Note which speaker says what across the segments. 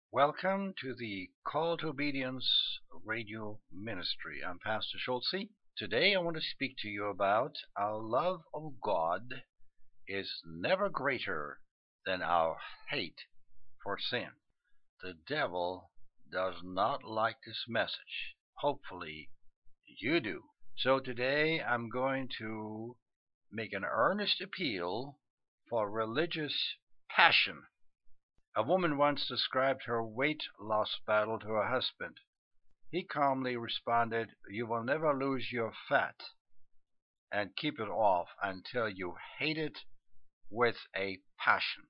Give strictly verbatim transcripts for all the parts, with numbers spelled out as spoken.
Speaker 1: Welcome to the Call to Obedience radio ministry. I'm Pastor Schultze. Today I want to speak to you about our love of God is never greater than our hate for sin. The devil does not like this message. Hopefully you do. So today I'm going to make an earnest appeal for religious passion. A woman once described her weight loss battle to her husband. He calmly responded, "You will never lose your fat and keep it off until you hate it with a passion."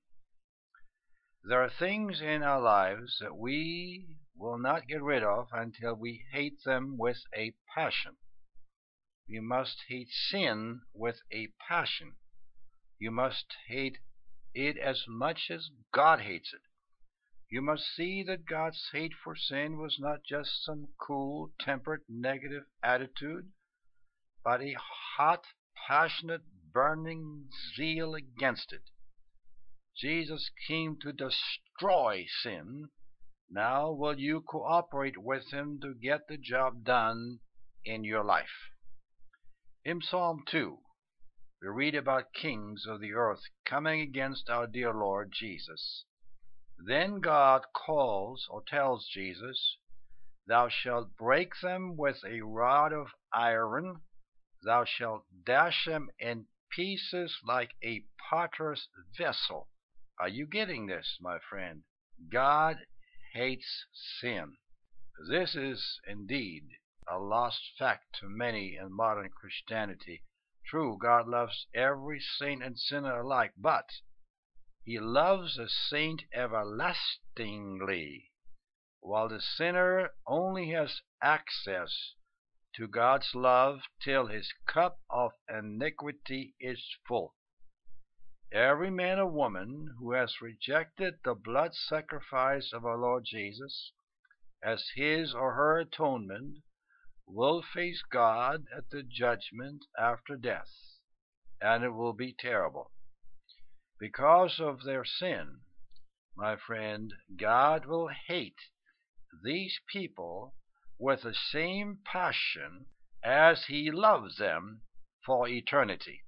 Speaker 1: There are things in our lives that we will not get rid of until we hate them with a passion. You must hate sin with a passion. You must hate it as much as God hates it. You must see that God's hate for sin was not just some cool, tempered, negative attitude, but a hot, passionate, burning zeal against it. Jesus came to destroy sin. Now will you cooperate with him to get the job done in your life? In Psalm two, we read about kings of the earth coming against our dear Lord Jesus. Then God calls or tells Jesus, "Thou shalt break them with a rod of iron. Thou shalt dash them in pieces like a potter's vessel." Are you getting this, my friend? God hates sin. This is indeed a lost fact to many in modern Christianity. True, God loves every saint and sinner alike, but he loves a saint everlastingly, while the sinner only has access to God's love till his cup of iniquity is full. Every man or woman who has rejected the blood sacrifice of our Lord Jesus as his or her atonement will face God at the judgment after death, and it will be terrible. Because of their sin, my friend, God will hate these people with the same passion as he loves them for eternity.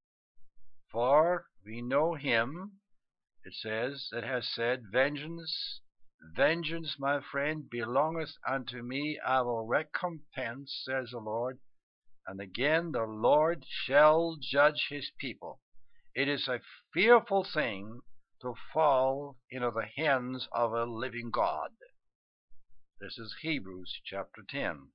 Speaker 1: For we know him, it says, that has said, Vengeance, vengeance, my friend, belongeth unto me. I will recompense, says the Lord. And again, the Lord shall judge his people. It is a fearful thing to fall into the hands of a living God. This is Hebrews chapter ten.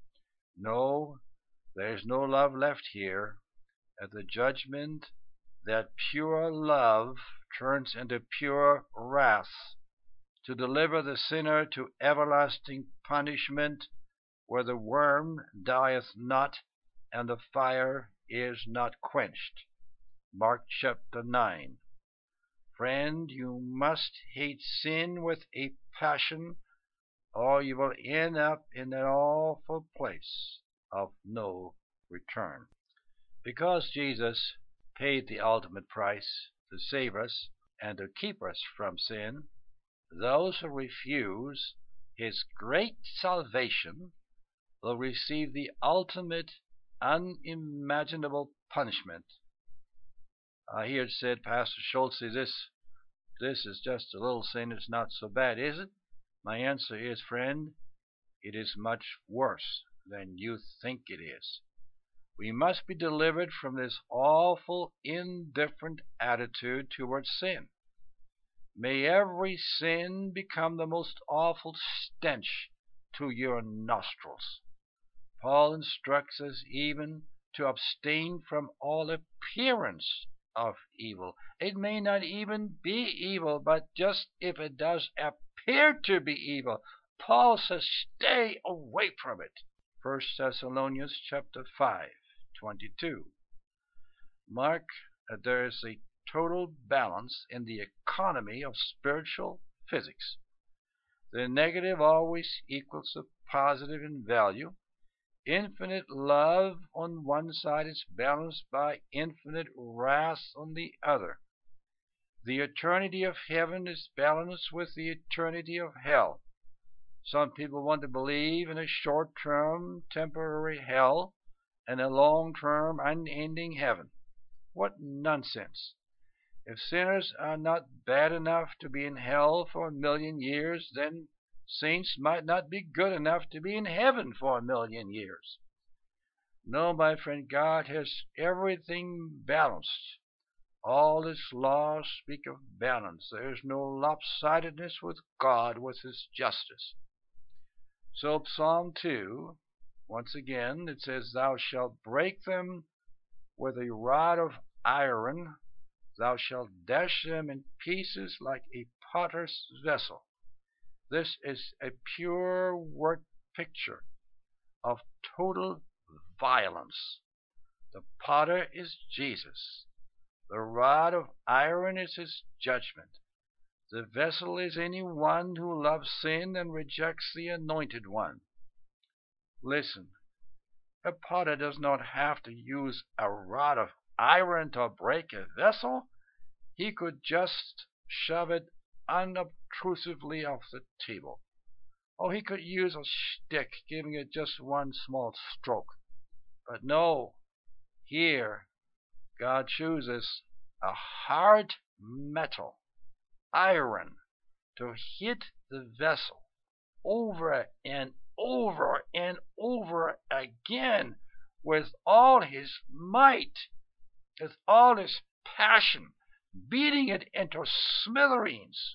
Speaker 1: No, there is no love left here. At the judgment, that pure love turns into pure wrath to deliver the sinner to everlasting punishment, where the worm dieth not and the fire is not quenched. Mark chapter nine. Friend, you must hate sin with a passion, or you will end up in that awful place of no return. Because Jesus paid the ultimate price to save us and to keep us from sin, those who refuse his great salvation will receive the ultimate, unimaginable punishment. I hear it said, Pastor Schultze, this, this is just a little sin. It's not so bad, is it? My answer is, friend, it is much worse than you think it is. We must be delivered from this awful, indifferent attitude towards sin. May every sin become the most awful stench to your nostrils. Paul instructs us even to abstain from all appearance of evil. It may not even be evil, but just if it does appear to be evil, Paul says, stay away from it. First Thessalonians chapter five, twenty-two. Mark that there is a total balance in the economy of spiritual physics. The negative always equals the positive in value. Infinite love on one side is balanced by infinite wrath on the other. The eternity of heaven is balanced with the eternity of hell. Some people want to believe in a short-term, temporary hell and a long-term, unending heaven. What nonsense! If sinners are not bad enough to be in hell for a million years, then saints might not be good enough to be in heaven for a million years. No, my friend, God has everything balanced. All His laws speak of balance. There is no lopsidedness with God, with His justice. So Psalm two, once again, it says, Thou shalt break them with a rod of iron. Thou shalt dash them in pieces like a potter's vessel. This is a pure word picture of total violence. The potter is Jesus. The rod of iron is His judgment. The vessel is anyone who loves sin and rejects the Anointed One. Listen, a potter does not have to use a rod of iron to break a vessel. He could just shove it unobtrusively off the table. Or he could use a stick, giving it just one small stroke. But no, here God chooses a hard metal, iron, to hit the vessel over and over and over again with all His might, with all His passion, beating it into smithereens.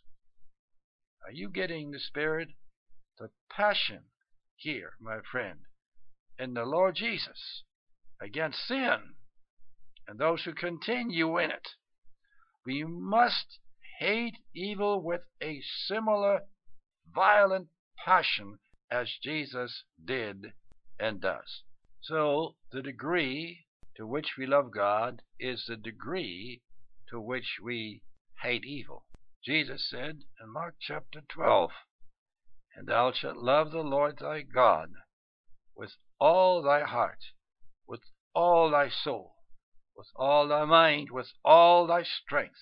Speaker 1: Are you getting the spirit? The passion here, my friend, in the Lord Jesus against sin and those who continue in it. We must hate evil with a similar violent passion as Jesus did and does. So the degree to which we love God is the degree to which we hate evil. Jesus said in Mark chapter twelve, And thou shalt love the Lord thy God with all thy heart, with all thy soul, with all thy mind, with all thy strength,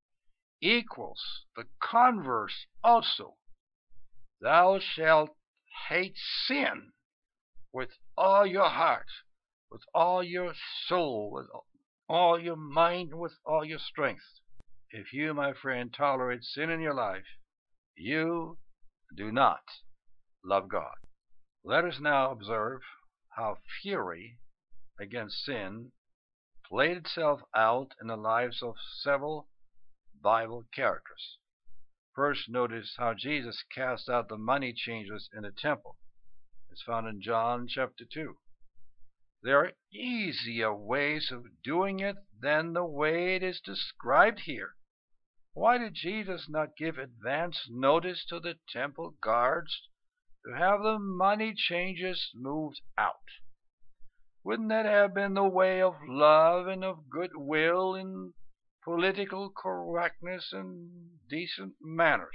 Speaker 1: equals the converse also. Thou shalt hate sin with all your heart, with all your soul, with all your mind, with all your strength. If you, my friend, tolerate sin in your life, you do not love God. Let us now observe how fury against sin played itself out in the lives of several Bible characters. First, notice how Jesus cast out the money changers in the temple. It's found in John chapter two. There are easier ways of doing it than the way it is described here. Why did Jesus not give advance notice to the temple guards to have the money changers moved out? Wouldn't that have been the way of love and of goodwill and political correctness and decent manners?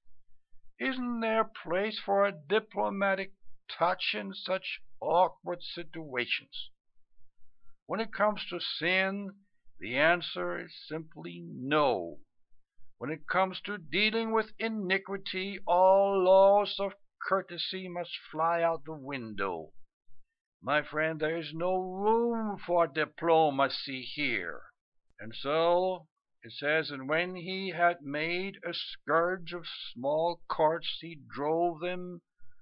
Speaker 1: Isn't there place for a diplomatic touch in such awkward situations? When it comes to sin, the answer is simply no. When it comes to dealing with iniquity, all laws of courtesy must fly out the window. My friend, there is no room for diplomacy here. And so it says, And when he had made a scourge of small carts, he drove them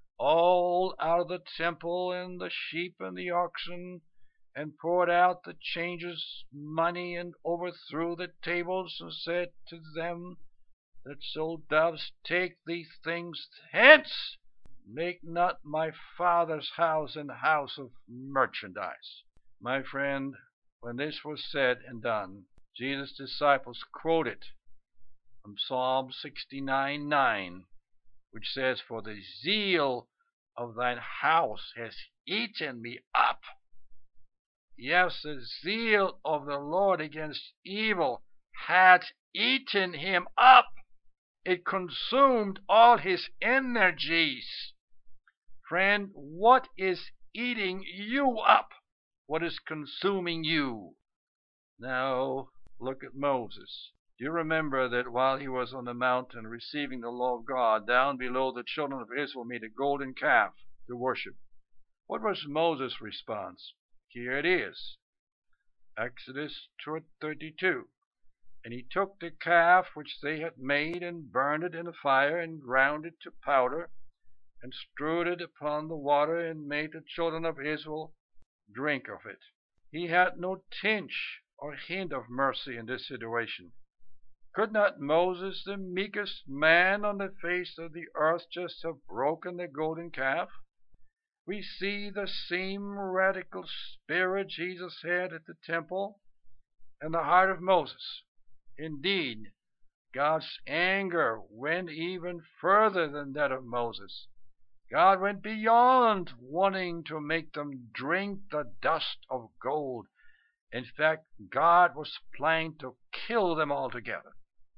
Speaker 1: all out of the temple, and the sheep and the oxen, and poured out the changers' money, and overthrew the tables, and said to them that sold doves, Take these things hence, make not my Father's house an house of merchandise. My friend, when this was said and done, Jesus' disciples quoted from Psalm sixty-nine nine, which says, For the zeal of thine house has eaten me up. Yes, the zeal of the Lord against evil had eaten him up. It consumed all his energies. Friend, what is eating you up? What is consuming you? Now, look at Moses. Do you remember that while he was on the mountain receiving the law of God, down below the children of Israel made a golden calf to worship? What was Moses' response? Here it is, Exodus thirty-two. And he took the calf which they had made, and burned it in the fire, and ground it to powder, and strewed it upon the water, and made the children of Israel drink of it. He had no tinge or hint of mercy in this situation. Could not Moses, the meekest man on the face of the earth, just have broken the golden calf? We see the same radical spirit Jesus had at the temple in the heart of Moses. Indeed, God's anger went even further than that of Moses. God went beyond wanting to make them drink the dust of gold. In fact, God was planning to kill them altogether.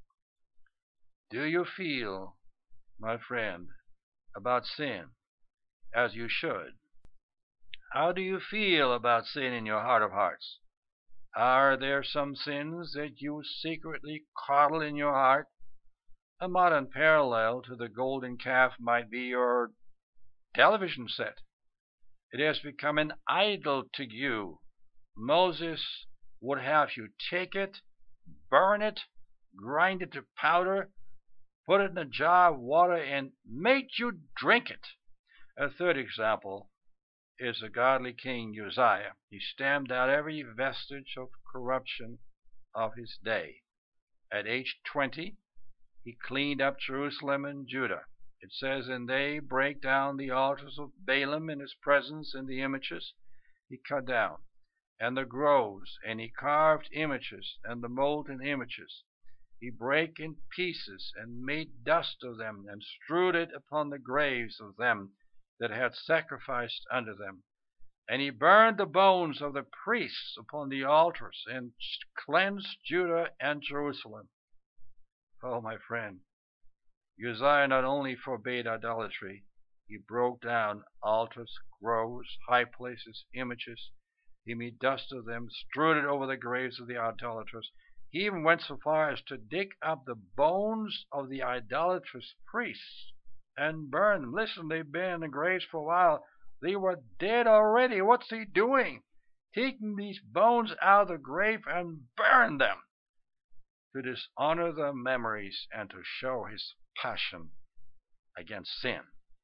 Speaker 1: Do you feel, my friend, about sin as you should? How do you feel about sin in your heart of hearts? Are there some sins that you secretly coddle in your heart? A modern parallel to the golden calf might be your television set. It has become an idol to you. Moses would have you take it, burn it, grind it to powder, put it in a jar of water, and make you drink it. A third example is the godly king Uzziah. He stamped out every vestige of corruption of his day. At age twenty, he cleaned up Jerusalem and Judah. It says, and they break down the altars of Balaam in his presence, and the images he cut down, and the groves, and he carved images, and the molten images he brake in pieces, and made dust of them, and strewed it upon the graves of them that had sacrificed unto them. And he burned the bones of the priests upon the altars, and cleansed Judah and Jerusalem. Oh, my friend, Uzziah not only forbade idolatry, he broke down altars, groves, high places, images. He made dust of them, strewed it over the graves of the idolaters. He even went so far as to dig up the bones of the idolatrous priests and burn them. Listen, they've been in the graves for a while. They were dead already. What's he doing? Taking these bones out of the grave and burn them to dishonor their memories and to show his passion against sin.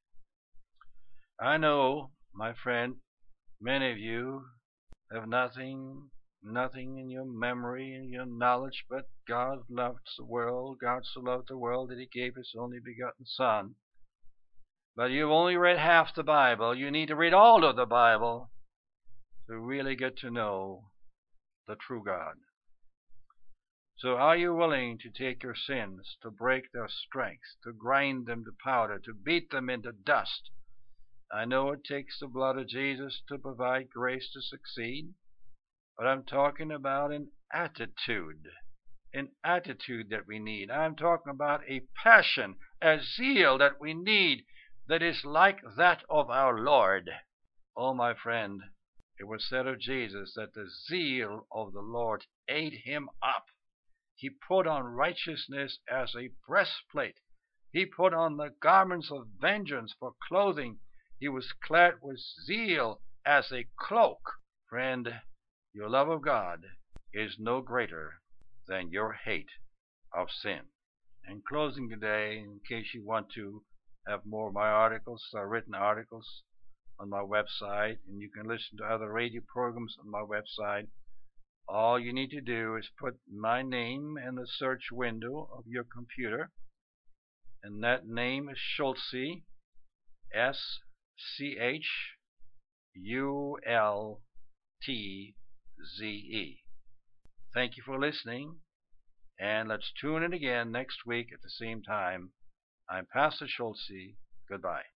Speaker 1: I know, my friend, many of you have nothing, nothing in your memory and your knowledge but God loved the world. God so loved the world that he gave his only begotten Son. But you've only read half the Bible. You need to read all of the Bible to really get to know the true God. So are you willing to take your sins, to break their strength, to grind them to powder, to beat them into dust? I know it takes the blood of Jesus to provide grace to succeed, but I'm talking about an attitude, an attitude that we need. I'm talking about a passion, a zeal that we need that is like that of our Lord. Oh, my friend, it was said of Jesus that the zeal of the Lord ate him up. He put on righteousness as a breastplate. He put on the garments of vengeance for clothing. He was clad with zeal as a cloak. Friend, your love of God is no greater than your hate of sin. In closing today, in case you want to have more of my articles, uh, written articles on my website, and you can listen to other radio programs on my website, all you need to do is put my name in the search window of your computer, and that name is Schulze, S C H U L T Z E. Thank you for listening, and let's tune in again next week at the same time. I'm Pastor Schulze. Goodbye.